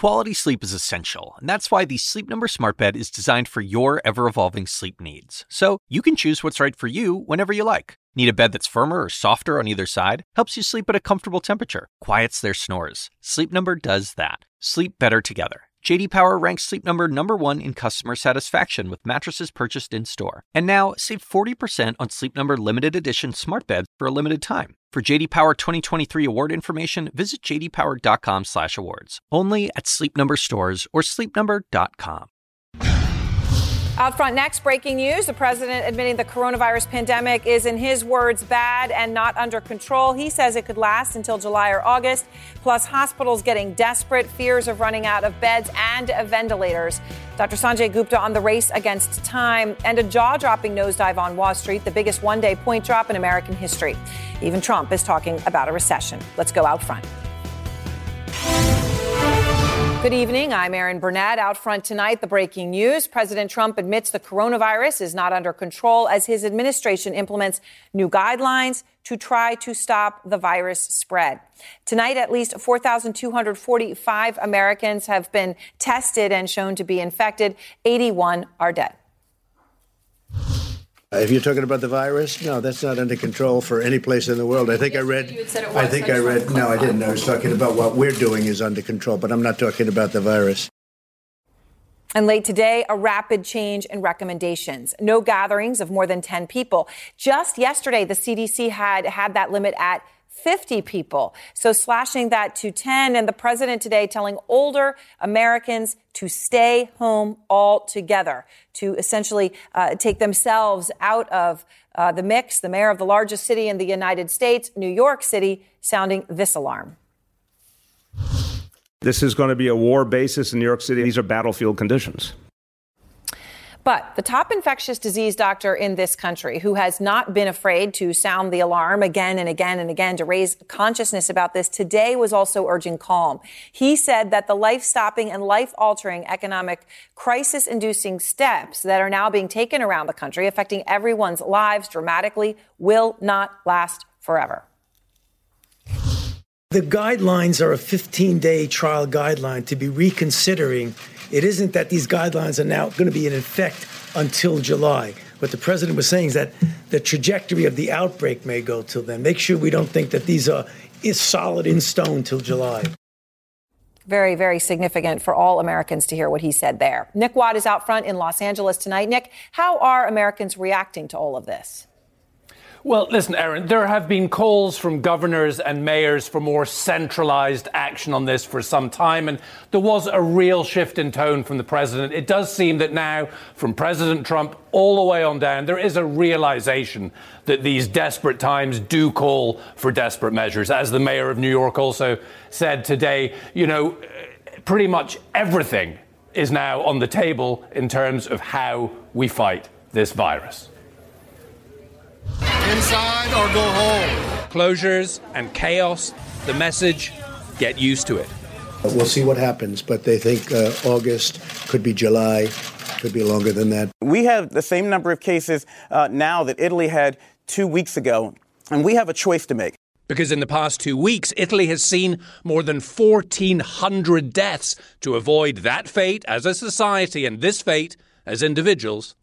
Quality sleep is essential, and that's why the Sleep Number Smart Bed is designed for your ever-evolving sleep needs. So you can choose what's right for you whenever you like. Need a bed that's firmer or softer on either side? Helps you sleep at a comfortable temperature. Quiets their snores. Sleep Number does that. Sleep better together. J.D. Power ranks Sleep Number #1 in customer satisfaction with mattresses purchased in-store. And now, save 40% on Sleep Number limited edition smart beds for a limited time. For J.D. Power 2023 award information, visit jdpower.com/awards. Only at Sleep Number stores or sleepnumber.com. Out front next, breaking news. The president admitting the coronavirus pandemic is, in his words, bad and not under control. He says it could last until July or August. Plus, hospitals getting desperate, fears of running out of beds and ventilators. Dr. Sanjay Gupta on the race against time, and a jaw-dropping nosedive on Wall Street, the biggest one-day point drop in American history. Even Trump is talking about a recession. Let's go out front. Good evening. I'm Erin Burnett. Out front tonight, the breaking news. President Trump admits the coronavirus is not under control as his administration implements new guidelines to try to stop the virus spread. Tonight, at least 4,245 Americans have been tested and shown to be infected. 81 are dead. If you're talking about the virus, no, that's not under control for any place in the world. I think I read. No, I didn't. I was talking about what we're doing is under control, but I'm not talking about the virus. And late today, a rapid change in recommendations. No gatherings of more than 10 people. Just yesterday, the CDC had that limit at 50 people. So slashing that to 10, and the president today telling older Americans to stay home altogether, to essentially take themselves out of the mix. The mayor of the largest city in the United States, New York City, sounding this alarm. This is going to be a war basis in New York City. These are battlefield conditions. But the top infectious disease doctor in this country, who has not been afraid to sound the alarm again and again and again to raise consciousness about this, today was also urging calm. He said that the life-stopping and life-altering economic crisis-inducing steps that are now being taken around the country, affecting everyone's lives dramatically, will not last forever. The guidelines are a 15-day trial guideline to be reconsidering. It isn't that these guidelines are now going to be in effect until July. What the president was saying is that the trajectory of the outbreak may go till then. Make sure we don't think that these is solid in stone till July. Very, very significant for all Americans to hear what he said there. Nick Watt is out front in Los Angeles tonight. Nick, how are Americans reacting to all of this? Well, listen, Erin, there have been calls from governors and mayors for more centralized action on this for some time, and there was a real shift in tone from the president. It does seem that now, from President Trump all the way on down, there is a realization that these desperate times do call for desperate measures. As the mayor of New York also said today, pretty much everything is now on the table in terms of how we fight this virus. Inside or go home. Closures and chaos. The message, get used to it. We'll see what happens, but they think August, could be July, could be longer than that. We have the same number of cases now that Italy had 2 weeks ago, and we have a choice to make. Because in the past 2 weeks, Italy has seen more than 1,400 deaths. To avoid that fate as a society and this fate as individuals.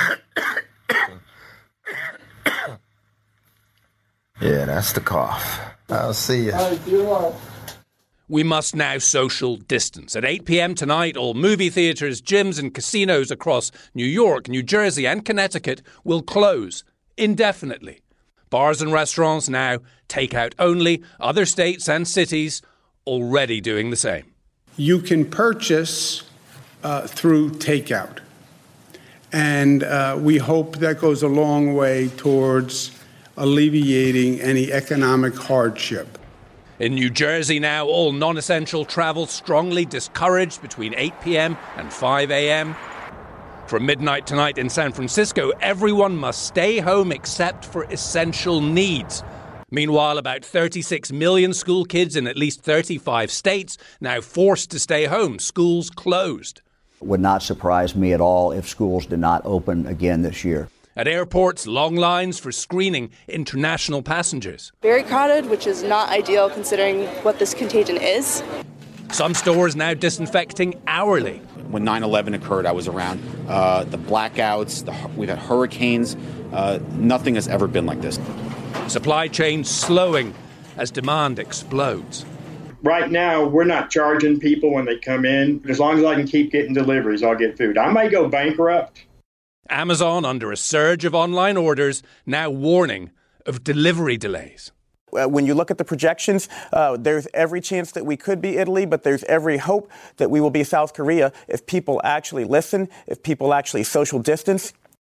Yeah, that's the cough. I'll see you. We must now social distance. At 8 p.m. tonight, all movie theatres, gyms and casinos across New York, New Jersey and Connecticut will close indefinitely. Bars and restaurants now takeout only. Other states and cities already doing the same. You can purchase through takeout. And we hope that goes a long way towards alleviating any economic hardship. In New Jersey now, all non-essential travel strongly discouraged between 8 p.m. and 5 a.m. From midnight tonight in San Francisco, everyone must stay home except for essential needs. Meanwhile, about 36 million school kids in at least 35 states now forced to stay home, schools closed. It would not surprise me at all if schools did not open again this year. At airports, long lines for screening international passengers. Very crowded, which is not ideal considering what this contagion is. Some stores now disinfecting hourly. When 9/11 occurred, I was around. The blackouts, we've had hurricanes. Nothing has ever been like this. Supply chains slowing as demand explodes. Right now, we're not charging people when they come in. As long as I can keep getting deliveries, I'll get food. I may go bankrupt. Amazon, under a surge of online orders, now warning of delivery delays. When you look at the projections, there's every chance that we could be Italy, but there's every hope that we will be South Korea if people actually listen, if people actually social distance.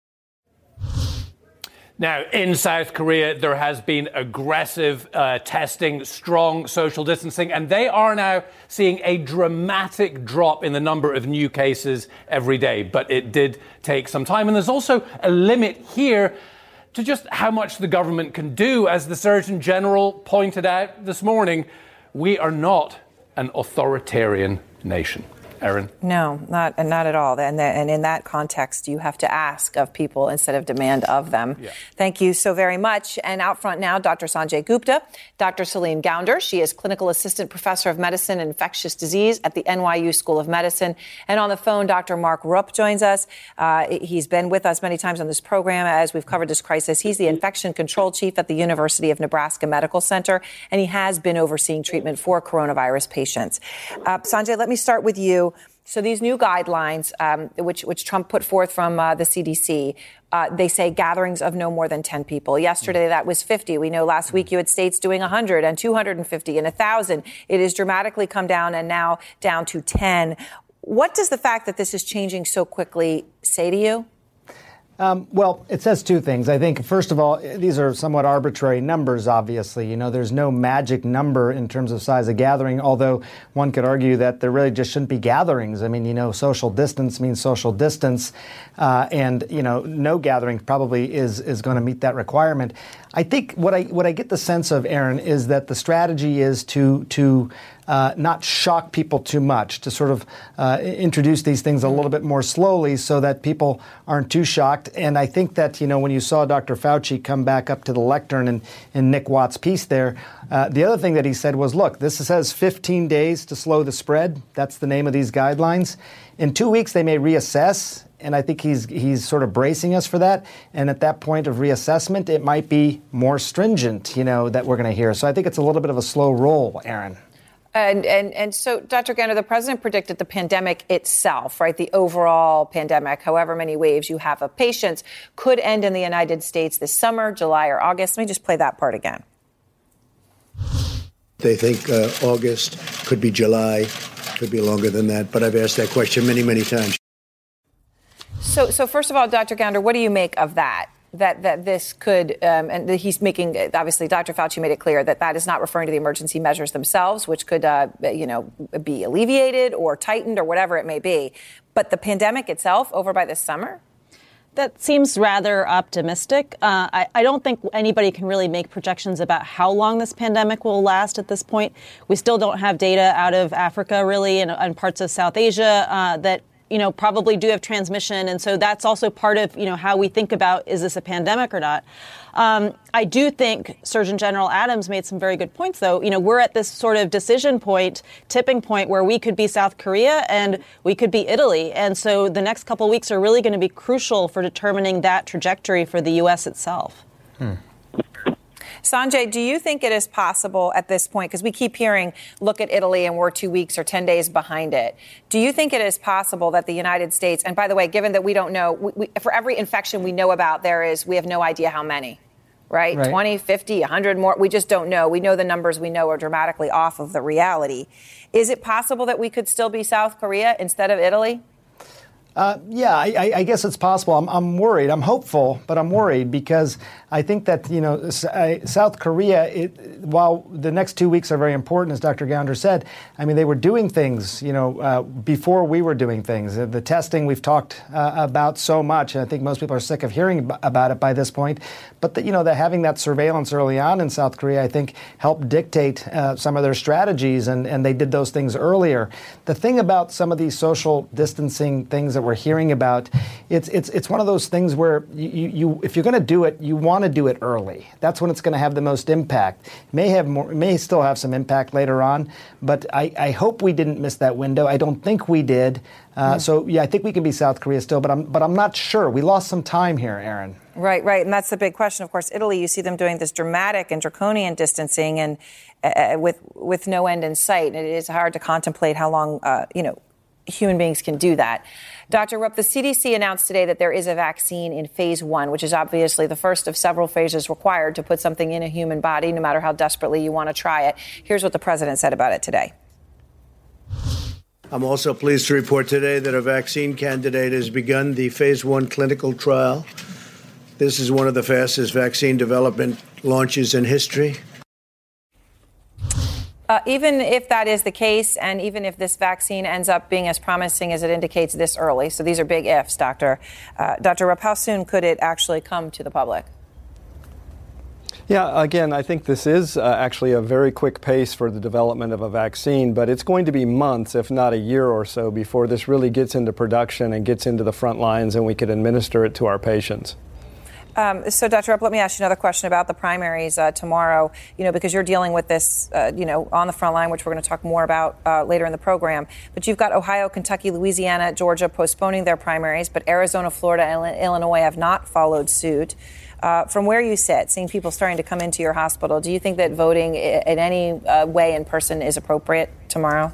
Now, in South Korea, there has been aggressive testing, strong social distancing, and they are now seeing a dramatic drop in the number of new cases every day. But it did take some time. And there's also a limit here to just how much the government can do. As the Surgeon General pointed out this morning, we are not an authoritarian nation. Erin? No, not at all. And in that context, you have to ask of people instead of demand of them. Yeah. Thank you so very much. And out front now, Dr. Sanjay Gupta, Dr. Celine Gounder. She is Clinical Assistant Professor of Medicine and Infectious Disease at the NYU School of Medicine. And on the phone, Dr. Mark Rupp joins us. He's been with us many times on this program as we've covered this crisis. He's the Infection Control Chief at the University of Nebraska Medical Center, and he has been overseeing treatment for coronavirus patients. Sanjay, let me start with you. So these new guidelines, which Trump put forth from the CDC, they say gatherings of no more than 10 people. Yesterday, that was 50. We know last week you had states doing 100 and 250 and 1,000. It has dramatically come down and now down to 10. What does the fact that this is changing so quickly say to you? Well, it says two things. I think, first of all, these are somewhat arbitrary numbers, obviously. You know, there's no magic number in terms of size of gathering, although one could argue that there really just shouldn't be gatherings. I mean, you know, social distance means social distance, and, you know, no gathering probably is going to meet that requirement. I think what I get the sense of, Erin, is that the strategy is to not shock people too much, to sort of introduce these things a little bit more slowly so that people aren't too shocked. And I think that, you know, when you saw Dr. Fauci come back up to the lectern in Nick Watt's piece there, the other thing that he said was, look, this says 15 days to slow the spread. That's the name of these guidelines. In 2 weeks, they may reassess. And I think he's sort of bracing us for that. And at that point of reassessment, it might be more stringent, you know, that we're going to hear. So I think it's a little bit of a slow roll, Erin. And so, Dr. Gounder, the president predicted the pandemic itself, right, the overall pandemic, however many waves you have of patients, could end in the United States this summer, July or August. Let me just play that part again. They think August, could be July, could be longer than that. But I've asked that question many, many times. So first of all, Dr. Gounder, what do you make of that? That this could, and he's making, obviously, Dr. Fauci made it clear that is not referring to the emergency measures themselves, which could, be alleviated or tightened or whatever it may be. But the pandemic itself over by this summer? That seems rather optimistic. I don't think anybody can really make projections about how long this pandemic will last at this point. We still don't have data out of Africa, really, and parts of South Asia that probably do have transmission. And so that's also part of, how we think about, is this a pandemic or not? I do think Surgeon General Adams made some very good points, though. We're at this sort of decision point, tipping point, where we could be South Korea and we could be Italy. And so the next couple of weeks are really going to be crucial for determining that trajectory for the U.S. itself. Sanjay, do you think it is possible at this point, because we keep hearing, look at Italy and we're 2 weeks or 10 days behind it. Do you think it is possible that the United States, and by the way, given that we don't know, for every infection we know about, we have no idea how many, right? 20, 50, 100 more. We just don't know. We know the numbers we know are dramatically off of the reality. Is it possible that we could still be South Korea instead of Italy? I guess it's possible. I'm worried. I'm hopeful, but I'm worried because I think that, South Korea, while the next 2 weeks are very important, as Dr. Gounder said, I mean, they were doing things, before we were doing things. The testing we've talked about so much, and I think most people are sick of hearing about it by this point. But, having that surveillance early on in South Korea, I think, helped dictate some of their strategies, and they did those things earlier. The thing about some of these social distancing things that we're we're hearing about. It's one of those things where you if you're going to do it, you want to do it early. That's when it's going to have the most impact. May still have some impact later on, but I hope we didn't miss that window. I don't think we did. So I think we can be South Korea still, but I'm not sure. We lost some time here, Aaron. Right, and that's the big question. Of course, Italy, you see them doing this dramatic and draconian distancing, and with no end in sight. It is hard to contemplate how long human beings can do that. Dr. Rupp, the CDC announced today that there is a vaccine in phase 1, which is obviously the first of several phases required to put something in a human body, no matter how desperately you want to try it. Here's what the president said about it today. I'm also pleased to report today that a vaccine candidate has begun the phase 1 clinical trial. This is one of the fastest vaccine development launches in history. Even if that is the case, and even if this vaccine ends up being as promising as it indicates this early, so these are big ifs, Dr. Rupp, how soon could it actually come to the public? Yeah, again, I think this is actually a very quick pace for the development of a vaccine, but it's going to be months, if not a year or so, before this really gets into production and gets into the front lines and we can administer it to our patients. So, Dr. Rupp, let me ask you another question about the primaries tomorrow, because you're dealing with this, on the front line, which we're going to talk more about later in the program. But you've got Ohio, Kentucky, Louisiana, Georgia postponing their primaries, but Arizona, Florida, and Illinois have not followed suit. From where you sit, seeing people starting to come into your hospital, do you think that voting in any way in person is appropriate tomorrow?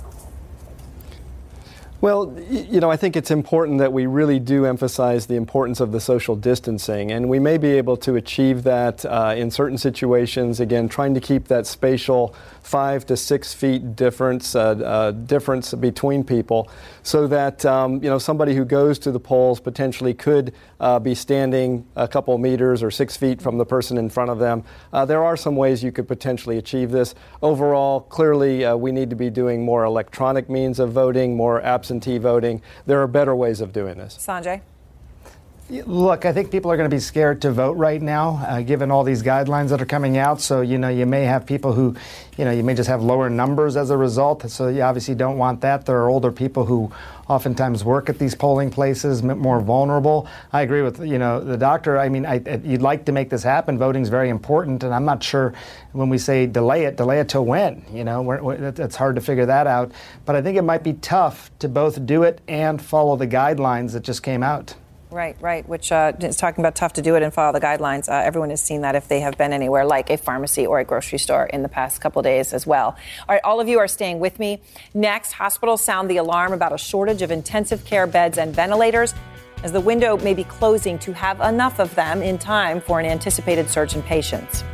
Well, I think it's important that we really do emphasize the importance of the social distancing, and we may be able to achieve that in certain situations, again, trying to keep that spatial 5 to 6 feet difference between people so that, somebody who goes to the polls potentially could be standing a couple meters or 6 feet from the person in front of them. There are some ways you could potentially achieve this. Overall, clearly, we need to be doing more electronic means of voting, more absentee voting. There are better ways of doing this. Sanjay? Look, I think people are going to be scared to vote right now, given all these guidelines that are coming out. So, you may have people who, you may just have lower numbers as a result. So you obviously don't want that. There are older people who oftentimes work at these polling places, more vulnerable. I agree with, the doctor. I mean, you'd like to make this happen. Voting is very important. And I'm not sure when we say delay it to when. It's hard to figure that out. But I think it might be tough to both do it and follow the guidelines that just came out. Right, which is talking about tough to do it and follow the guidelines. Everyone has seen that if they have been anywhere like a pharmacy or a grocery store in the past couple of days as well. All right, all of you are staying with me. Next, hospitals sound the alarm about a shortage of intensive care beds and ventilators as the window may be closing to have enough of them in time for an anticipated surge in patients.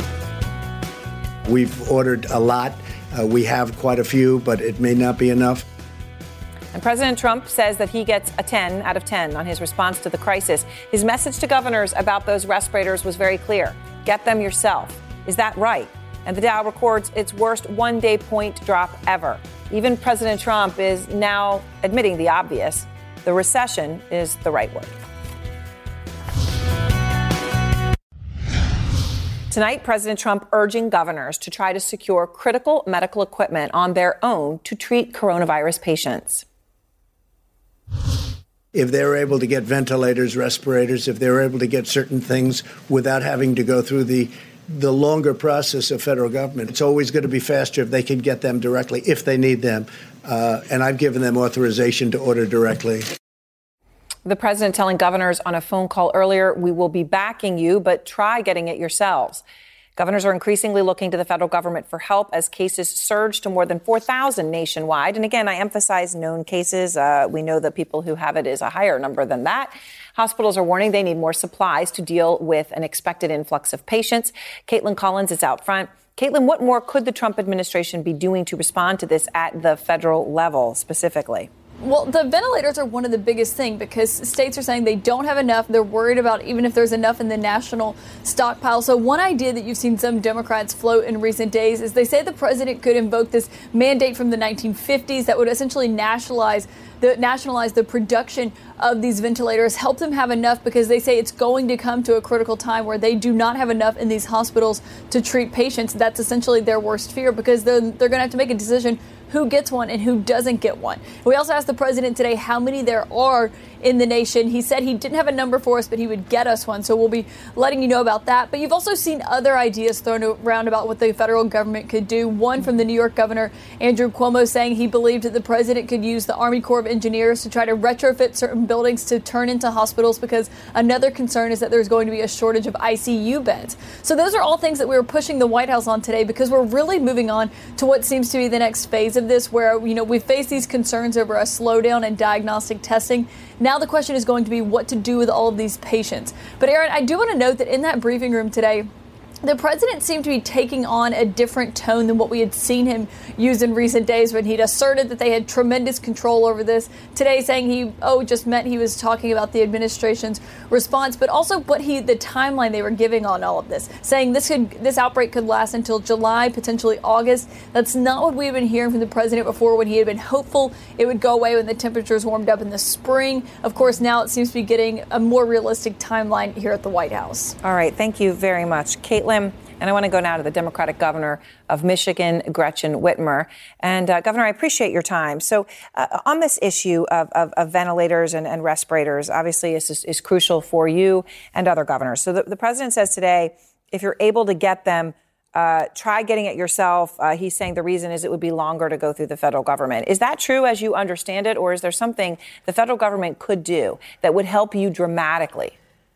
We've ordered a lot. We have quite a few, but it may not be enough. And President Trump says that he gets a 10 out of 10 on his response to the crisis. His message to governors about those respirators was very clear. Get them yourself. Is that right? And the Dow records its worst one-day point drop ever. Even President Trump is now admitting the obvious. The recession is the right word. Tonight, President Trump urging governors to try to secure critical medical equipment on their own to treat coronavirus patients. If they're able to get ventilators, respirators, if they're able to get certain things without having to go through the longer process of federal government, it's always going to be faster if they can get them directly, if they need them. And I've given them authorization to order directly. The president telling governors on a phone call earlier, we will be backing you, but try getting it yourselves. Governors are increasingly looking to the federal government for help as cases surge to more than 4,000 nationwide. And again, I emphasize known cases. We know that people who have it is a higher number than that. Hospitals are warning they need more supplies to deal with an expected influx of patients. Caitlin Collins is out front. Caitlin, what more could the Trump administration be doing to respond to this at the federal level specifically? Well, the ventilators are one of the biggest things because states are saying they don't have enough. They're worried about even if there's enough in the national stockpile. So one idea that you've seen some Democrats float in recent days is they say the president could invoke this mandate from the 1950s that would essentially nationalize the production of these ventilators, help them have enough because they say it's going to come to a critical time where they do not have enough in these hospitals to treat patients. That's essentially their worst fear because they're going to have to make a decision who gets one and who doesn't get one. We also asked the president today how many there are in the nation. He said he didn't have a number for us, but he would get us one. So we'll be letting you know about that. But you've also seen other ideas thrown around about what the federal government could do. One from the New York governor, Andrew Cuomo, saying he believed that the president could use the Army Corps of Engineers to try to retrofit certain buildings to turn into hospitals, because another concern is that there's going to be a shortage of ICU beds. So those are all things that we were pushing the White House on today, because we're really moving on to what seems to be the next phase of this, where, we face these concerns over a slowdown in diagnostic testing. Now the question is going to be what to do with all of these patients. But Aaron, I do want to note that in that briefing room today, the president seemed to be taking on a different tone than what we had seen him use in recent days, when he'd asserted that they had tremendous control over this. Today saying he just meant he was talking about the administration's response, but also the timeline they were giving on all of this, saying this outbreak could last until July, potentially August. That's not what we've been hearing from the president before, when he had been hopeful it would go away when the temperatures warmed up in the spring. Of course, now it seems to be getting a more realistic timeline here at the White House. All right. Thank you very much, Caitlin. And I want to go now to the Democratic governor of Michigan, Gretchen Whitmer. And Governor, I appreciate your time. So on this issue of ventilators and respirators, obviously is crucial for you and other governors. So the president says today, if you're able to get them, try getting it yourself. He's saying the reason is it would be longer to go through the federal government. Is that true as you understand it, or is there something the federal government could do that would help you dramatically?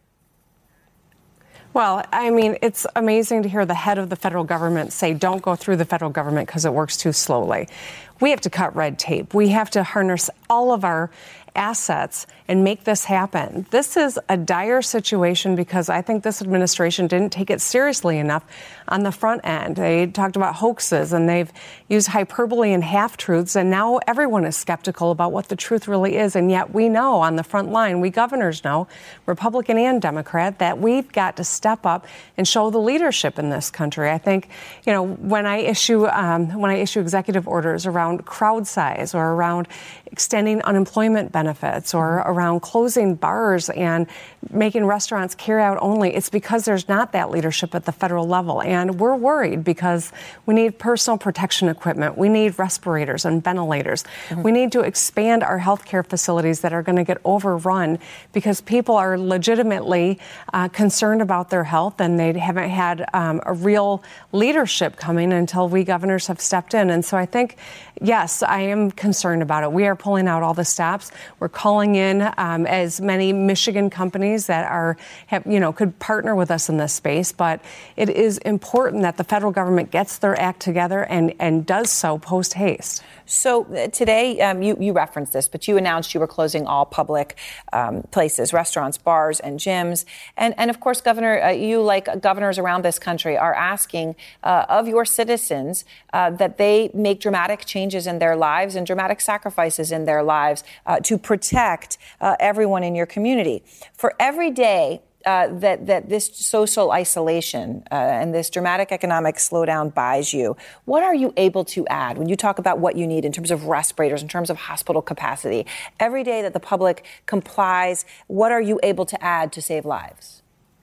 Well, I mean, it's amazing to hear the head of the federal government say, don't go through the federal government because it works too slowly. We have to cut red tape. We have to harness all of our assets and make this happen. This is a dire situation because I think this administration didn't take it seriously enough on the front end. They talked about hoaxes and they've used hyperbole and half-truths, and now everyone is skeptical about what the truth really is. And yet we know on the front line, we governors know, Republican and Democrat, that we've got to step up and show the leadership in this country. I think, when I issue executive orders around crowd size or around extending unemployment benefits or around closing bars and making restaurants carry out only, it's because there's not that leadership at the federal level. And we're worried because we need personal protection equipment. We need respirators and ventilators. Mm-hmm. We need to expand our healthcare facilities that are going to get overrun because people are legitimately concerned about their health, and they haven't had a real leadership coming until we governors have stepped in. And so I think, yes, I am concerned about it. We are pulling out all the stops. We're calling in as many Michigan companies that could partner with us in this space. But it is important that the federal government gets their act together and does so post haste. So today, you referenced this, but you announced you were closing all public places, restaurants, bars, and gyms. And of course, Governor, you, like governors around this country, are asking of your citizens that they make dramatic changes in their lives and dramatic sacrifices in their lives to protect everyone in your community. For every day that this social isolation and this dramatic economic slowdown buys you, what are you able to add when you talk about what you need in terms of respirators, in terms of hospital capacity? Every day that the public complies, what are you able to add to save lives?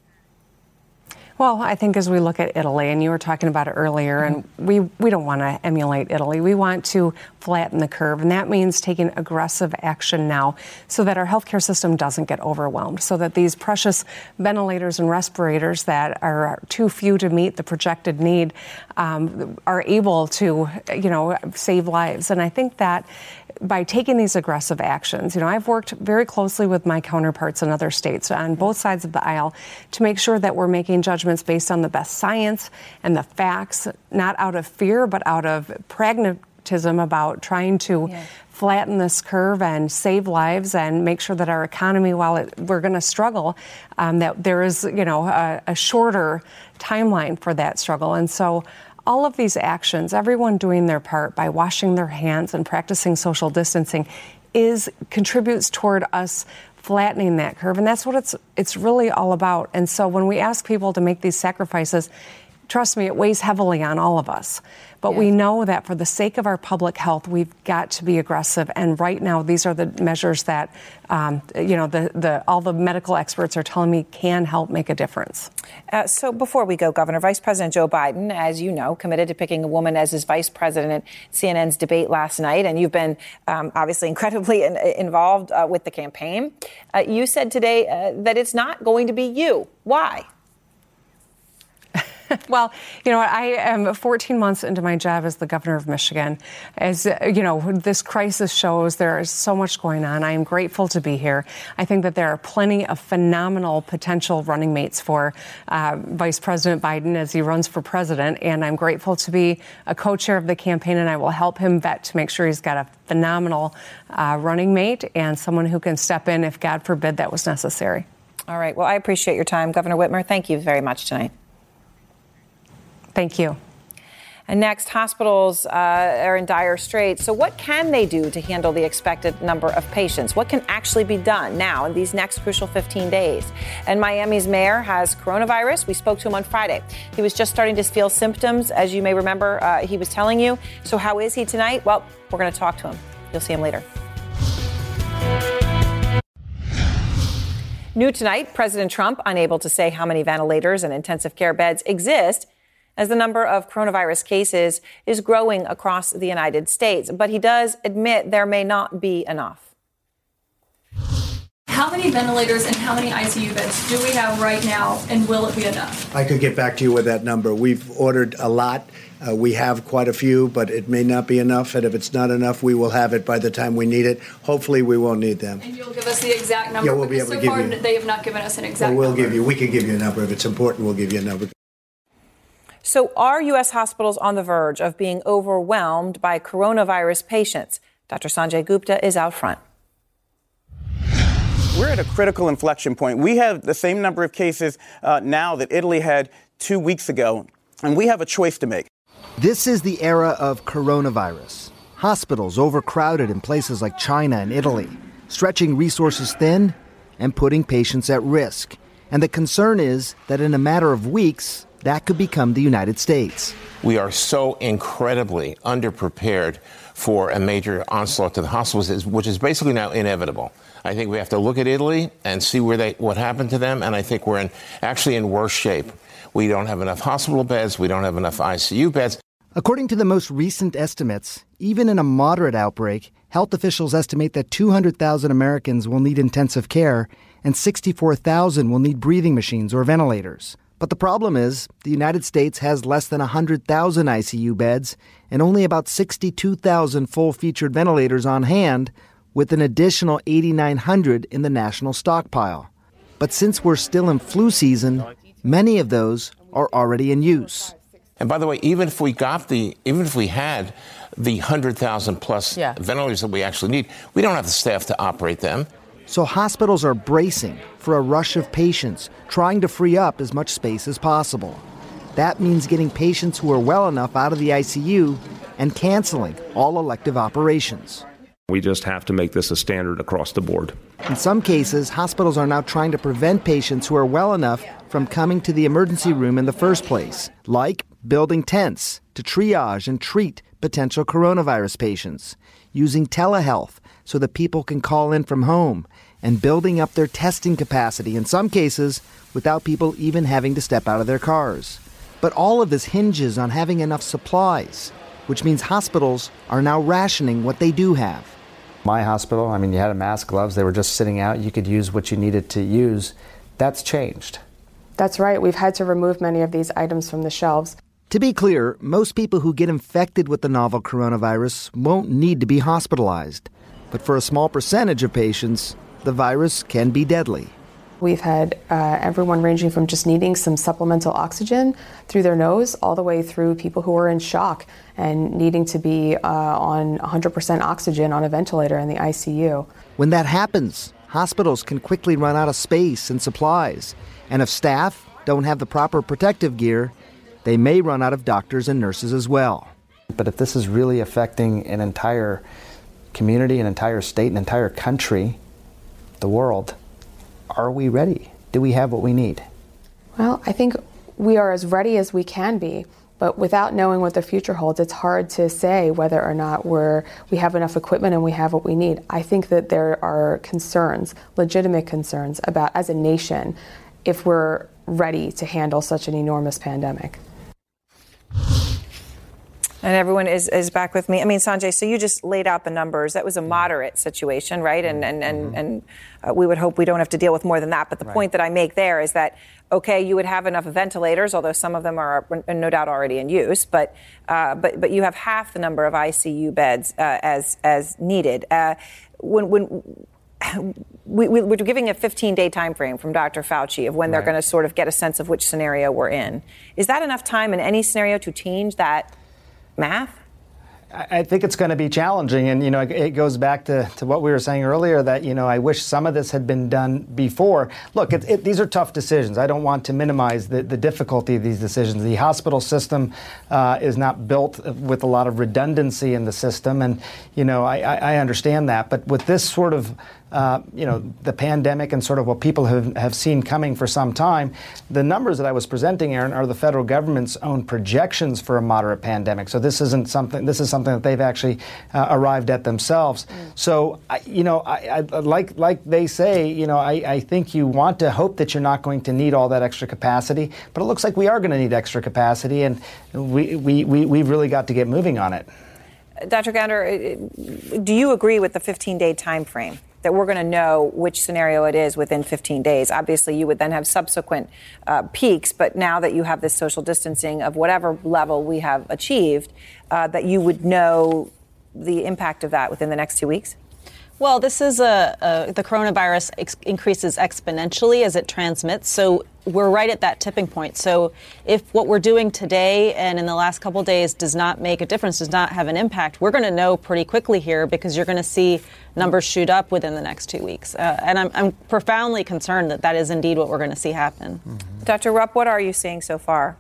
Well, I think as we look at Italy, and you were talking about it earlier, and we don't want to emulate Italy. We want to flatten the curve, and that means taking aggressive action now so that our healthcare system doesn't get overwhelmed, so that these precious ventilators and respirators that are too few to meet the projected need are able to, save lives. And I think that by taking these aggressive actions, I've worked very closely with my counterparts in other states on both sides of the aisle to make sure that we're making judgments based on the best science and the facts, not out of fear, but out of pragmatism about trying to flatten this curve and save lives and make sure that our economy, while we're going to struggle, that there is, a shorter timeline for that struggle. And so all of these actions, everyone doing their part by washing their hands and practicing social distancing, contributes toward us flattening that curve. And that's what it's really all about. And so when we ask people to make these sacrifices, trust me, it weighs heavily on all of us. But we know that for the sake of our public health, we've got to be aggressive. And right now, these are the measures that, all the medical experts are telling me can help make a difference. So before we go, Governor, Vice President Joe Biden, as you know, committed to picking a woman as his vice president at CNN's debate last night. And you've been obviously incredibly involved with the campaign. You said today that it's not going to be you. Why? Well, you know what? I am 14 months into my job as the governor of Michigan. As you know, this crisis shows there is so much going on. I am grateful to be here. I think that there are plenty of phenomenal potential running mates for Vice President Biden as he runs for president. And I'm grateful to be a co-chair of the campaign, and I will help him vet to make sure he's got a phenomenal running mate and someone who can step in if, God forbid, that was necessary. All right. Well, I appreciate your time, Governor Whitmer. Thank you very much tonight. Thank you. And next, hospitals are in dire straits. So what can they do to handle the expected number of patients? What can actually be done now in these next crucial 15 days? And Miami's mayor has coronavirus. We spoke to him on Friday. He was just starting to feel symptoms, as you may remember, he was telling you. So how is he tonight? Well, we're going to talk to him. You'll see him later. New tonight, President Trump unable to say how many ventilators and intensive care beds exist as the number of coronavirus cases is growing across the United States. But he does admit there may not be enough. How many ventilators and how many ICU beds do we have right now, and will it be enough? I could get back to you with that number. We've ordered a lot. We have quite a few, but it may not be enough. And if it's not enough, we will have it by the time we need it. Hopefully, we won't need them. And you'll give us the exact number? Yeah, we'll be able to give you. So far, they have not given us an exact number. We can give you a number. If it's important, we'll give you a number. So are U.S. hospitals on the verge of being overwhelmed by coronavirus patients? Dr. Sanjay Gupta is out front. We're at a critical inflection point. We have the same number of cases now that Italy had 2 weeks ago, and we have a choice to make. This is the era of coronavirus. Hospitals overcrowded in places like China and Italy, stretching resources thin and putting patients at risk. And the concern is that in a matter of weeks, that could become the United States. We are so incredibly underprepared for a major onslaught to the hospitals, which is basically now inevitable. I think we have to look at Italy and see what happened to them, and I think we're actually in worse shape. We don't have enough hospital beds. We don't have enough ICU beds. According to the most recent estimates, even in a moderate outbreak, health officials estimate that 200,000 Americans will need intensive care and 64,000 will need breathing machines or ventilators. But the problem is, the United States has less than 100,000 ICU beds and only about 62,000 full-featured ventilators on hand, with an additional 8,900 in the national stockpile. But since we're still in flu season, many of those are already in use. And by the way, even if we had the 100,000 plus ventilators that we actually need, we don't have the staff to operate them. So hospitals are bracing for a rush of patients, trying to free up as much space as possible. That means getting patients who are well enough out of the ICU and canceling all elective operations. We just have to make this a standard across the board. In some cases, hospitals are now trying to prevent patients who are well enough from coming to the emergency room in the first place, like building tents to triage and treat potential coronavirus patients, using telehealth so that people can call in from home, and building up their testing capacity in some cases without people even having to step out of their cars. But all of this hinges on having enough supplies, which means hospitals are now rationing what they do have. My hospital, you had a mask, gloves, they were just sitting out. You could use what you needed to use. That's changed. That's right. We've had to remove many of these items from the shelves. To be clear, most people who get infected with the novel coronavirus won't need to be hospitalized. But for a small percentage of patients, the virus can be deadly. We've had everyone ranging from just needing some supplemental oxygen through their nose all the way through people who are in shock and needing to be on 100% oxygen on a ventilator in the ICU. When that happens, hospitals can quickly run out of space and supplies. And if staff don't have the proper protective gear, they may run out of doctors and nurses as well. But if this is really affecting an entire community, an entire state, an entire country, the world, are we ready? Do we have what we need? Well, I think we are as ready as we can be. But without knowing what the future holds, it's hard to say whether or not we have enough equipment and we have what we need. I think that there are concerns, legitimate concerns, about as a nation if we're ready to handle such an enormous pandemic. And everyone is back with me. I mean, Sanjay, so you just laid out the numbers. That was a moderate situation, right? And we would hope we don't have to deal with more than that. But the point that I make there is that, okay, you would have enough ventilators, although some of them are no doubt already in use. But you have half the number of ICU beds as needed. We're giving a 15-day time frame from Dr. Fauci of when they're going to sort of get a sense of which scenario we're in. Is that enough time in any scenario to change that math? I think it's going to be challenging. And, it goes back to what we were saying earlier that, I wish some of this had been done before. Look, these are tough decisions. I don't want to minimize the difficulty of these decisions. The hospital system is not built with a lot of redundancy in the system. And, I understand that. But with this sort of the pandemic and sort of what people have seen coming for some time, the numbers that I was presenting, Aaron, are the federal government's own projections for a moderate pandemic. So this is something that they've actually arrived at themselves. So, I like they say, I think you want to hope that you're not going to need all that extra capacity, but it looks like we are going to need extra capacity, and we've really got to get moving on it. Dr. Gounder, do you agree with the 15-day time frame? That we're going to know which scenario it is within 15 days. Obviously, you would then have subsequent peaks, but now that you have this social distancing of whatever level we have achieved, that you would know the impact of that within the next 2 weeks? Well, this is the coronavirus increases exponentially as it transmits. So we're right at that tipping point. So if what we're doing today and in the last couple of days does not make a difference, does not have an impact, we're going to know pretty quickly here because you're going to see numbers shoot up within the next 2 weeks. And I'm profoundly concerned that is indeed what we're going to see happen. Mm-hmm. Dr. Rupp, what are you seeing so far?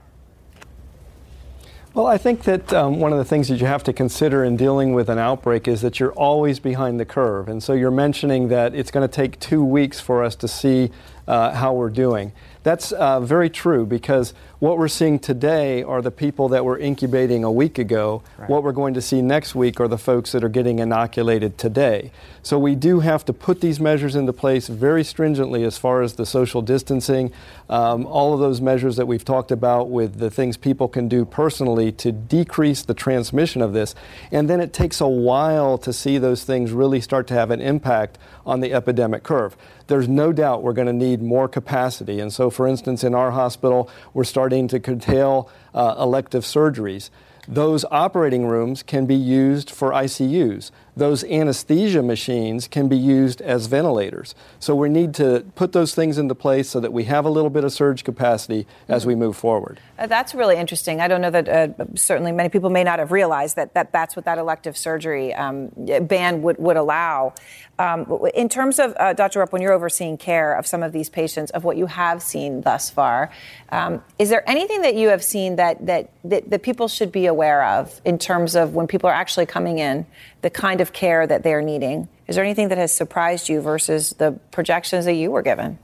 Well, I think that one of the things that you have to consider in dealing with an outbreak is that you're always behind the curve. And so you're mentioning that it's going to take 2 weeks for us to see how we're doing. That's very true, because what we're seeing today are the people that were incubating a week ago. Right. What we're going to see next week are the folks that are getting inoculated today. So we do have to put these measures into place very stringently as far as the social distancing, all of those measures that we've talked about with the things people can do personally to decrease the transmission of this. And then it takes a while to see those things really start to have an impact on the epidemic curve. There's no doubt we're going to need more capacity. And so, for instance, in our hospital, we're starting to curtail elective surgeries. Those operating rooms can be used for ICUs. Those anesthesia machines can be used as ventilators. So we need to put those things into place so that we have a little bit of surge capacity as we move forward. That's really interesting. I don't know that certainly many people may not have realized that's what that elective surgery ban would allow. In terms of, Dr. Rupp, when you're overseeing care of some of these patients, of what you have seen thus far, is there anything that you have seen that people should be aware of in terms of when people are actually coming in, the kind of care that they're needing? Is there anything that has surprised you versus the projections that you were given?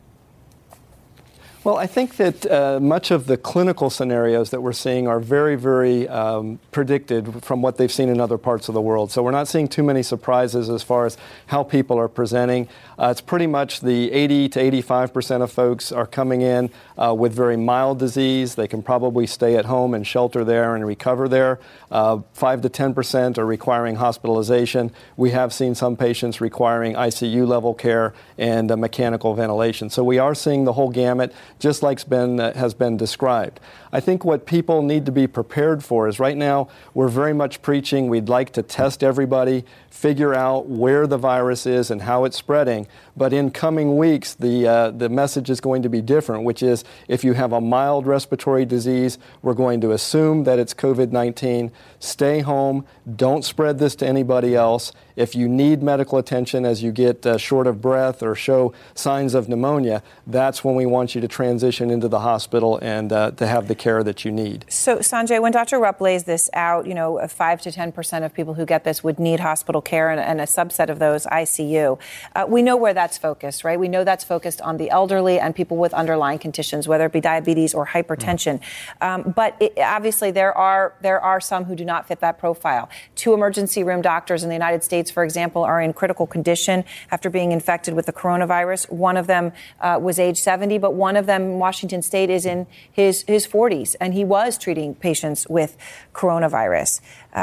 Well, I think that much of the clinical scenarios that we're seeing are very, very predicted from what they've seen in other parts of the world. So we're not seeing too many surprises as far as how people are presenting. It's pretty much the 80 to 85% of folks are coming in with very mild disease. They can probably stay at home and shelter there and recover there. 5 to 10% are requiring hospitalization. We have seen some patients requiring ICU level care and mechanical ventilation. So we are seeing the whole gamut, just like has been described. I think what people need to be prepared for is right now we're very much preaching we'd like to test everybody, figure out where the virus is and how it's spreading. But in coming weeks, the message is going to be different, which is if you have a mild respiratory disease, we're going to assume that it's COVID-19. Stay home. Don't spread this to anybody else. If you need medical attention as you get short of breath or show signs of pneumonia, that's when we want you to transition transition into the hospital and to have the care that you need. So, Sanjay, when Dr. Rupp lays this out, 5 to 10% of people who get this would need hospital care, and a subset of those ICU. We know where that's focused, right? We know that's focused on the elderly and people with underlying conditions, whether it be diabetes or hypertension. But obviously, there are some who do not fit that profile. 2 emergency room doctors in the United States, for example, are in critical condition after being infected with the coronavirus. One of them was age 70, but one of them in Washington State is in his 40s, and he was treating patients with coronavirus.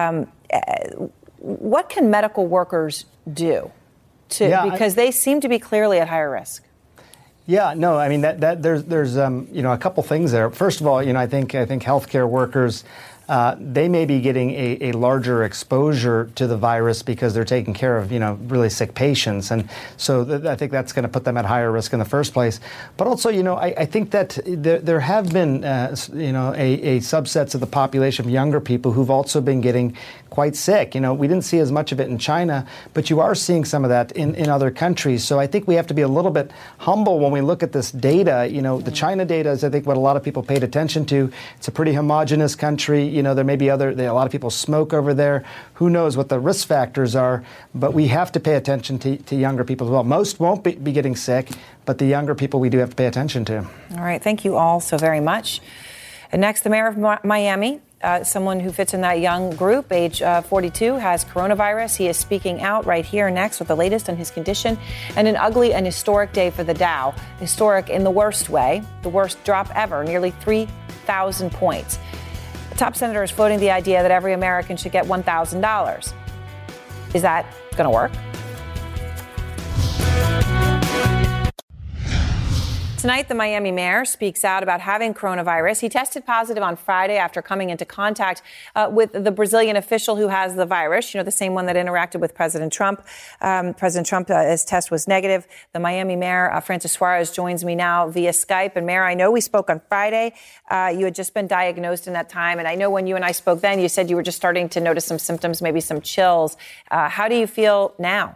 What can medical workers do because they seem to be clearly at higher risk? Yeah, no, I mean there's a couple things there. First of all, I think healthcare workers, they may be getting a larger exposure to the virus because they're taking care of, really sick patients. And so I think that's going to put them at higher risk in the first place. But also, I think that there have been, a subsets of the population of younger people who've also been getting quite sick. We didn't see as much of it in China, but you are seeing some of that in other countries. So I think we have to be a little bit humble when we look at this data. The China data is, I think, what a lot of people paid attention to. It's a pretty homogenous country. There may be a lot of people smoke over there. Who knows what the risk factors are? But we have to pay attention to younger people as well. Most won't be getting sick, but the younger people we do have to pay attention to. All right. Thank you all so very much. And next, the mayor of Miami, someone who fits in that young group, age 42, has coronavirus. He is speaking out right here next with the latest on his condition and an ugly and historic day for the Dow. Historic in the worst way, the worst drop ever, nearly 3,000 points. The top senator is floating the idea that every American should get $1,000. Is that going to work? Tonight, the Miami mayor speaks out about having coronavirus. He tested positive on Friday after coming into contact with the Brazilian official who has the virus, the same one that interacted with President Trump. President Trump, his test was negative. The Miami mayor, Francis Suarez, joins me now via Skype. And Mayor, I know we spoke on Friday. You had just been diagnosed in that time. And I know when you and I spoke then, you said you were just starting to notice some symptoms, maybe some chills. How do you feel now?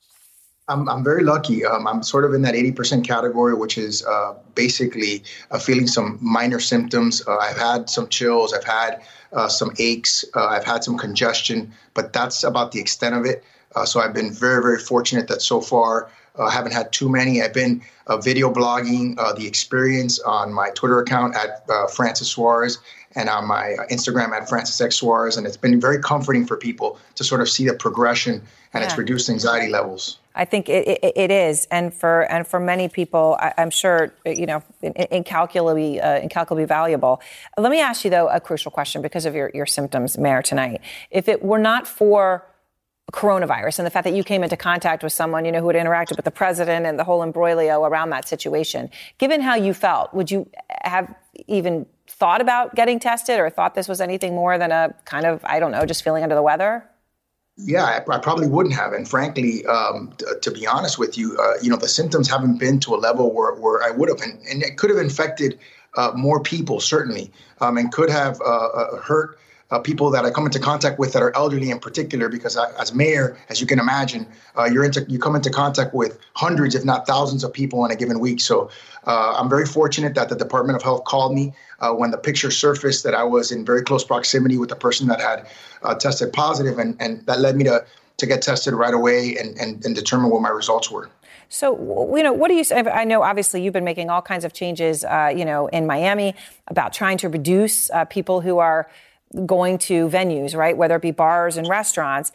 I'm very lucky. I'm sort of in that 80% category, which is basically feeling some minor symptoms. I've had some chills. I've had some aches. I've had some congestion, but that's about the extent of it. So I've been very, very fortunate that so far I haven't had too many. I've been video blogging the experience on my Twitter account at Francis Suarez and on my Instagram at Francis X Suarez. And it's been very comforting for people to sort of see the progression and its reduced anxiety levels. I think it is, and for many people, I'm sure incalculably valuable. Let me ask you though a crucial question because of your symptoms, Mayor, tonight. If it were not for coronavirus and the fact that you came into contact with someone who had interacted with the president and the whole imbroglio around that situation, given how you felt, would you have even thought about getting tested or thought this was anything more than a kind of just feeling under the weather? Yeah, I probably wouldn't have. And frankly, to be honest with you, the symptoms haven't been to a level where I would have. And it could have infected more people, certainly, and could have hurt people that I come into contact with that are elderly in particular, because as mayor, as you can imagine, you come into contact with hundreds, if not thousands of people in a given week. So I'm very fortunate that the Department of Health called me when the picture surfaced that I was in very close proximity with the person that had tested positive, and that led me to get tested right away and determine what my results were. So, what do you say? I know, obviously, you've been making all kinds of changes, in Miami about trying to reduce people who are going to venues, right? Whether it be bars and restaurants.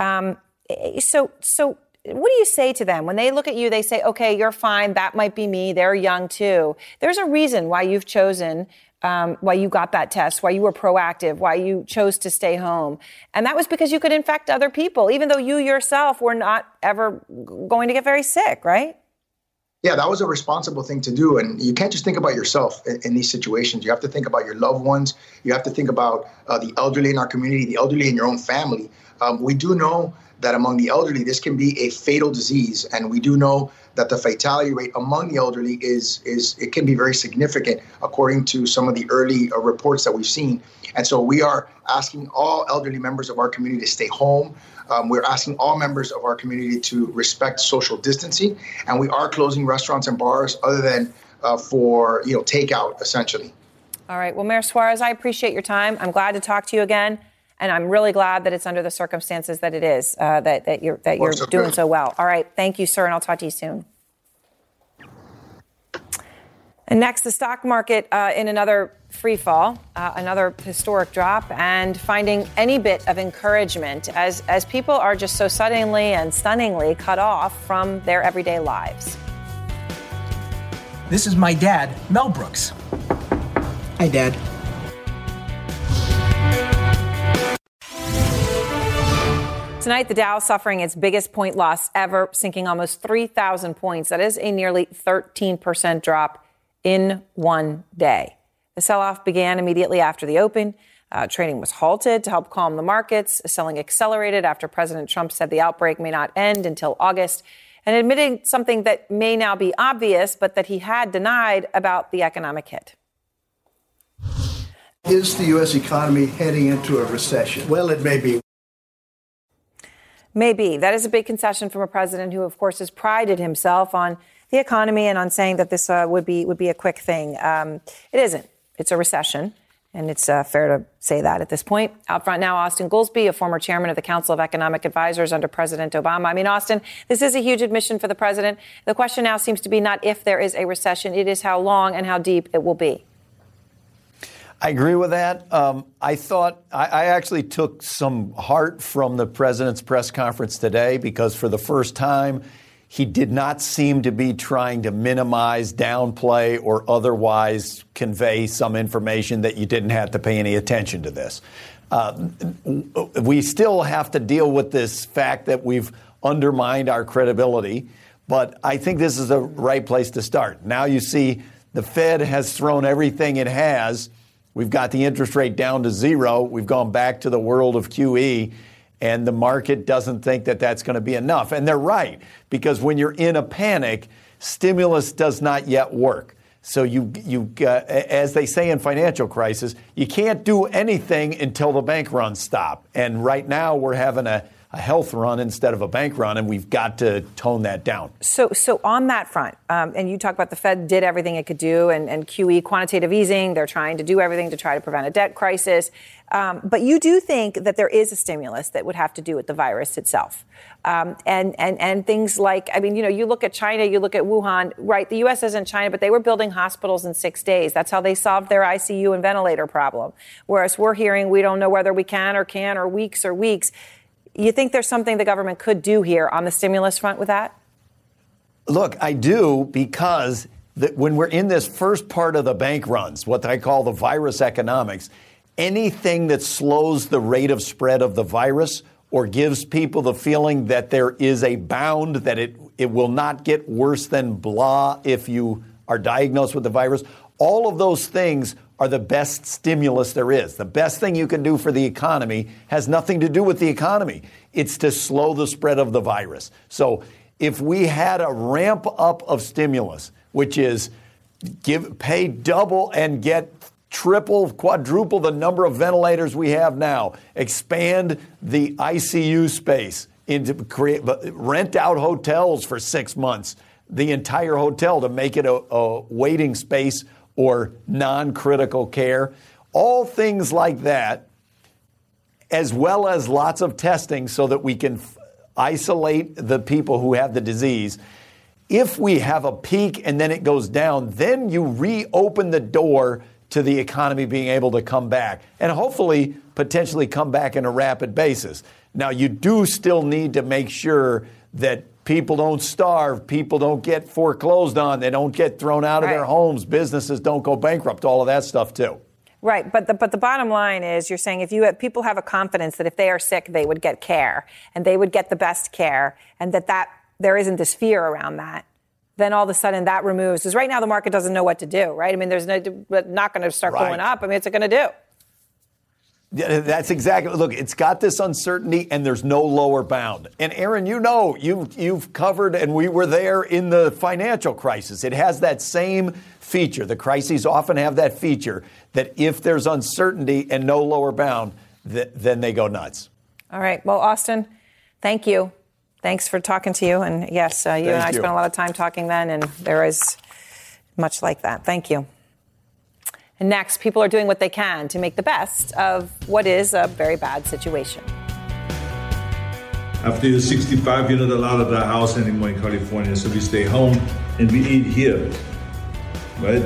So what do you say to them when they look at you? They say, "Okay, you're fine. That might be me. They're young too." There's a reason why you've chosen, why you got that test, why you were proactive, why you chose to stay home, and that was because you could infect other people, even though you yourself were not ever going to get very sick, right? Yeah, that was a responsible thing to do. And you can't just think about yourself in these situations. You have to think about your loved ones. You have to think about the elderly in our community, the elderly in your own family. We do know that among the elderly, this can be a fatal disease. And we do know that the fatality rate among the elderly it can be very significant, according to some of the early reports that we've seen. And so we are asking all elderly members of our community to stay home. We're asking all members of our community to respect social distancing, and we are closing restaurants and bars other than for takeout, essentially. All right. Well, Mayor Suarez, I appreciate your time. I'm glad to talk to you again. And I'm really glad that it's under the circumstances that it is, that you're doing so well. All right. Thank you, sir. And I'll talk to you soon. And next, the stock market in another free fall, another historic drop, and finding any bit of encouragement as people are just so suddenly and stunningly cut off from their everyday lives. This is my dad, Mel Brooks. Hi, Dad. Tonight, the Dow suffering its biggest point loss ever, sinking almost 3,000 points. That is a nearly 13% drop in one day. The sell-off began immediately after the open. Trading was halted to help calm the markets. Selling accelerated after President Trump said the outbreak may not end until August, and admitting something that may now be obvious, but that he had denied about the economic hit. Is the U.S. economy heading into a recession? Well, it may be. Maybe. That is a big concession from a president who, of course, has prided himself on the economy and on saying that this would be a quick thing. It isn't. It's a recession, and it's fair to say that at this point. Out front now, Austan Goolsbee, a former chairman of the Council of Economic Advisors under President Obama. I mean, Austan, this is a huge admission for the president. The question now seems to be not if there is a recession, it is how long and how deep it will be. I agree with that. I actually took some heart from the president's press conference today because for the first time, he did not seem to be trying to minimize, downplay, or otherwise convey some information that you didn't have to pay any attention to this. We still have to deal with this fact that we've undermined our credibility, but I think this is the right place to start. Now you see the Fed has thrown everything it has. We've got the interest rate down to zero. We've gone back to the world of QE, and the market doesn't think that that's going to be enough. And they're right, because when you're in a panic, stimulus does not yet work. So as they say in financial crisis, you can't do anything until the bank runs stop. And right now we're having a health run instead of a bank run, and we've got to tone that down. So on that front, and you talk about the Fed did everything it could do, and QE, quantitative easing, they're trying to do everything to try to prevent a debt crisis. But you do think that there is a stimulus that would have to do with the virus itself. And things like, I mean, you look at China, you look at Wuhan, right? The U.S. isn't China, but they were building hospitals in 6 days. That's how they solved their ICU and ventilator problem. Whereas we're hearing we don't know whether we can or weeks or weeks. You think there's something the government could do here on the stimulus front with that? Look, I do, because when we're in this first part of the bank runs, what I call the virus economics, anything that slows the rate of spread of the virus or gives people the feeling that there is a bound, that it will not get worse than blah if you are diagnosed with the virus, all of those things are the best stimulus there is. The best thing you can do for the economy has nothing to do with the economy. It's to slow the spread of the virus. So if we had a ramp up of stimulus, which is pay double and get triple, quadruple the number of ventilators we have now, expand the ICU space, rent out hotels for 6 months, the entire hotel to make it a waiting space or non-critical care, all things like that, as well as lots of testing so that we can isolate the people who have the disease. If we have a peak and then it goes down, then you reopen the door to the economy being able to come back and hopefully potentially come back in a rapid basis. Now, you do still need to make sure that people don't starve, people don't get foreclosed on, they don't get thrown out of their homes, businesses don't go bankrupt, all of that stuff too. Right, but the bottom line is you're saying if people have a confidence that if they are sick, they would get care and they would get the best care, and that there isn't this fear around that, then all of a sudden that removes, because right now the market doesn't know what to do, right? I mean, there's not going to start going up. I mean, what's it going to do? Yeah, that's exactly. Look, it's got this uncertainty, and there's no lower bound. And Aaron, you've covered, and we were there in the financial crisis. It has that same feature. The crises often have that feature that if there's uncertainty and no lower bound, then they go nuts. All right. Well, Austan, thank you. Thanks for talking to you. And yes, you and I spent a lot of time talking then, and there is Much like that. Thank you. And next, people are doing what they can to make the best of what is a very bad situation. After you're 65, you're not allowed at the house anymore in California, so we stay home and we eat here, right?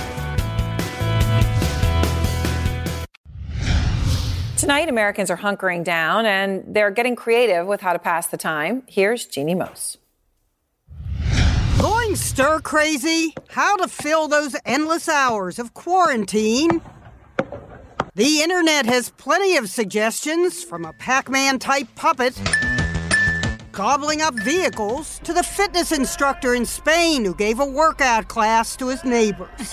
Tonight, Americans are hunkering down, and they're getting creative with how to pass the time. Here's Jeannie Mose. Going stir crazy? How to fill those endless hours of quarantine? The internet has plenty of suggestions, from a Pac-Man type puppet gobbling up vehicles to the fitness instructor in Spain who gave a workout class to his neighbors.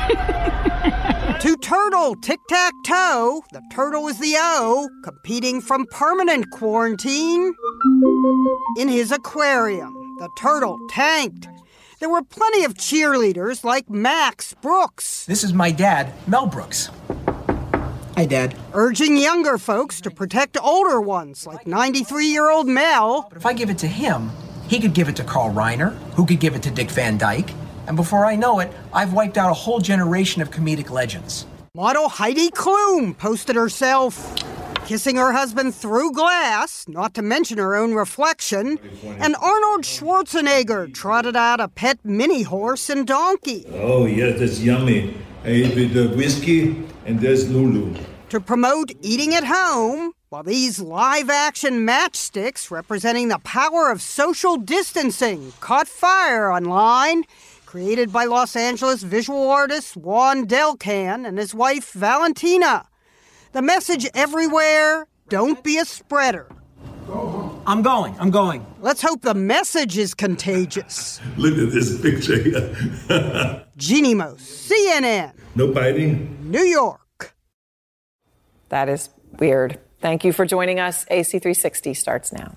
To turtle tic-tac-toe, the turtle is the O, competing from permanent quarantine. In his aquarium, the turtle tanked. There were plenty of cheerleaders like Max Brooks. This is my dad, Mel Brooks. Hi, Dad. Urging younger folks to protect older ones like 93-year-old Mel. But if I give it to him, he could give it to Carl Reiner, who could give it to Dick Van Dyke. And before I know it, I've wiped out a whole generation of comedic legends. Model Heidi Klum posted herself kissing her husband through glass, not to mention her own reflection, and Arnold Schwarzenegger trotted out a pet mini horse and donkey. Oh, yes, that's yummy. I ate with the whiskey, and there's Lulu. To promote eating at home, while these live-action matchsticks representing the power of social distancing caught fire online, created by Los Angeles visual artist Juan Delcan and his wife Valentina. The message everywhere, don't be a spreader. I'm going. Let's hope the message is contagious. Look at this picture here. Jeannie Mose, CNN. No biting. New York. That is weird. Thank you for joining us. AC360 starts now.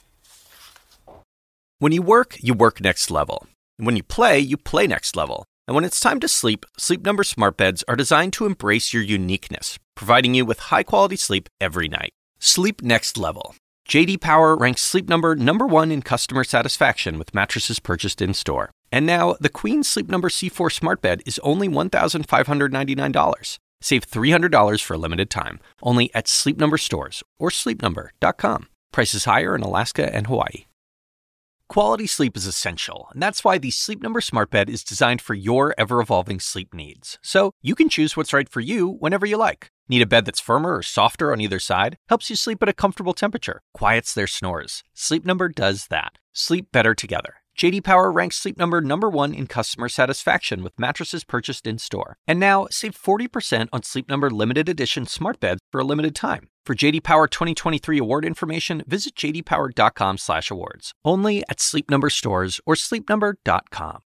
When you work next level. And when you play next level. And when it's time to sleep, Sleep Number smart beds are designed to embrace your uniqueness, providing you with high-quality sleep every night. Sleep next level. J.D. Power ranks Sleep Number #1 in customer satisfaction with mattresses purchased in-store. And now, the Queen Sleep Number C4 smart bed is only $1,599. Save $300 for a limited time, only at Sleep Number stores or sleepnumber.com. Prices higher in Alaska and Hawaii. Quality sleep is essential, and that's why the Sleep Number smart bed is designed for your ever-evolving sleep needs. So you can choose what's right for you whenever you like. Need a bed that's firmer or softer on either side? Helps you sleep at a comfortable temperature. Quiets their snores. Sleep Number does that. Sleep better together. J.D. Power ranks Sleep Number #1 in customer satisfaction with mattresses purchased in-store. And now, save 40% on Sleep Number limited edition smart beds for a limited time. For J.D. Power 2023 award information, visit jdpower.com/awards. Only at Sleep Number stores or sleepnumber.com.